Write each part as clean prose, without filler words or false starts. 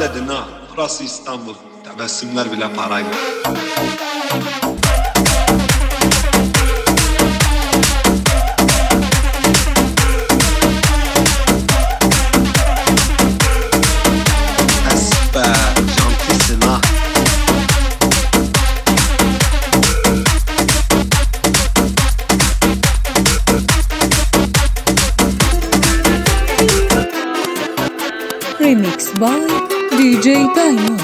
dedin ha. Burası İstanbul. Tebessümler bile parayla. Esber, cantisin ha. Remix by DJ Diamond.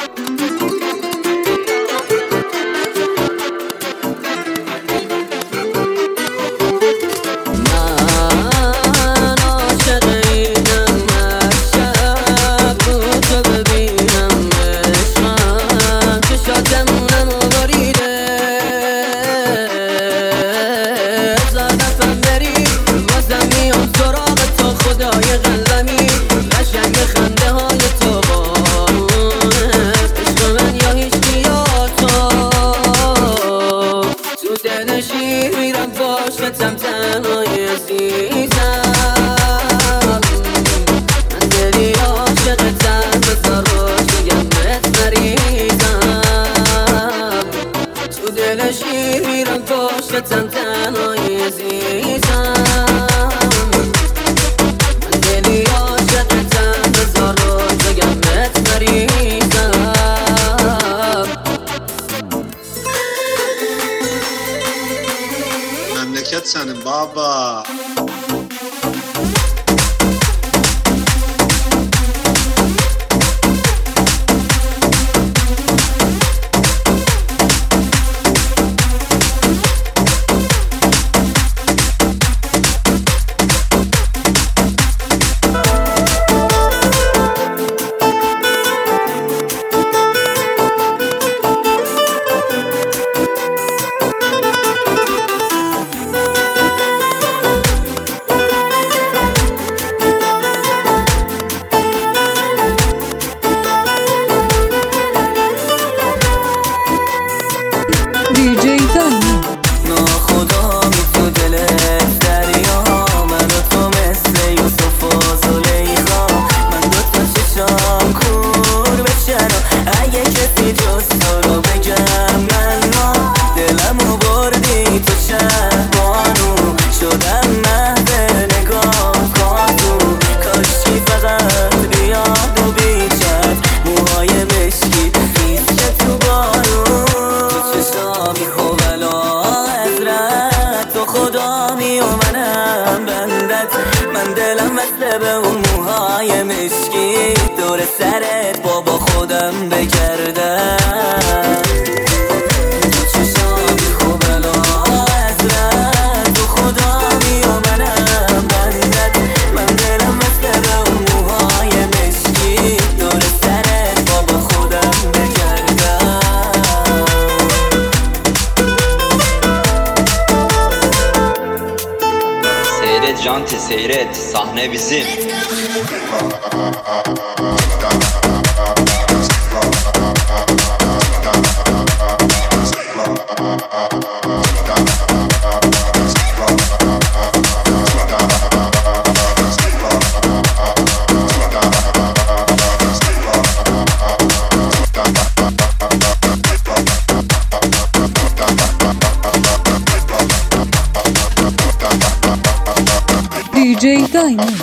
Memleket senin baba. من دلم مثل به اون موهای مشکی دور سرت بابا خودم بگردم تو چشامی خوب الا حضرت تو خدا می و منم بندت من دلم مثل به اون موهای مشکی دور سرت بابا خودم بگردم Seyret Janti seyret, sahne bizim. DJ Diamond.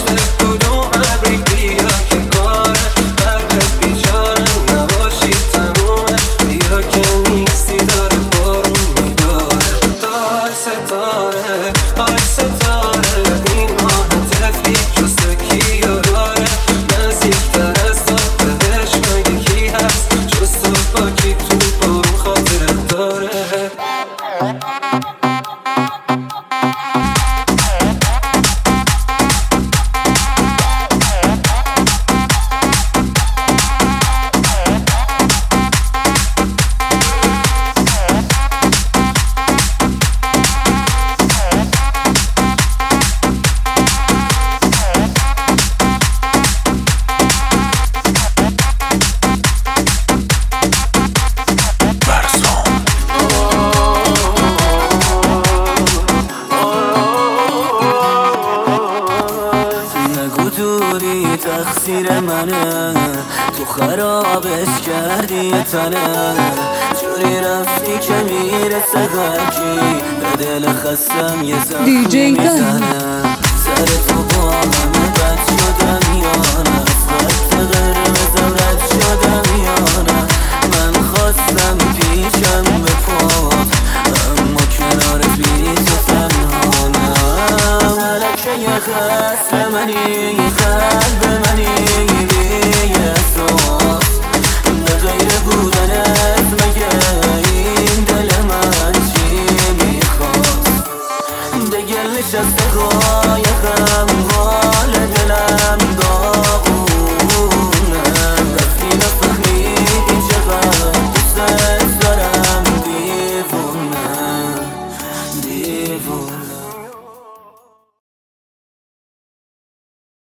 Time خرابش کردی تنه جوری رفتی که میرسه غرکی به دل خستم یه زخمی میزنه سر تو با همه بد شدم یا نه خط قرمزم رد شدم یا نه من خواستم پیشم به پات اما کنارت بی تو تنها ملکه یه خسل منی قلب منی بی احساس به غیر بودنت مگه این دل من چی میخواست دگل نشسته قایقم